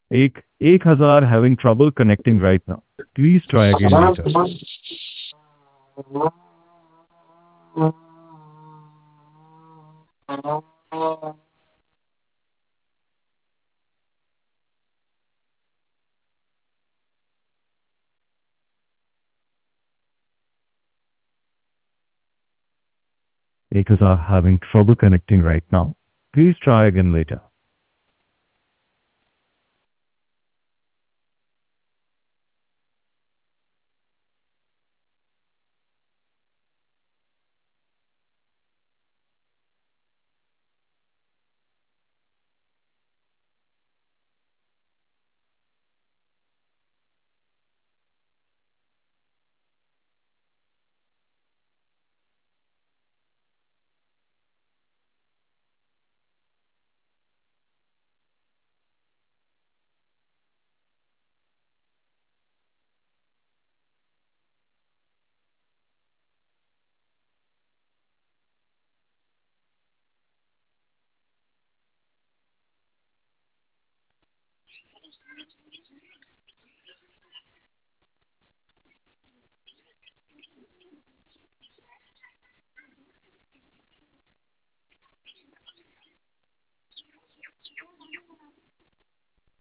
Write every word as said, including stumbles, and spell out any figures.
Ek, एक हजार having trouble connecting right now. Please try again later. एक हजार having trouble connecting right now. Please try again later.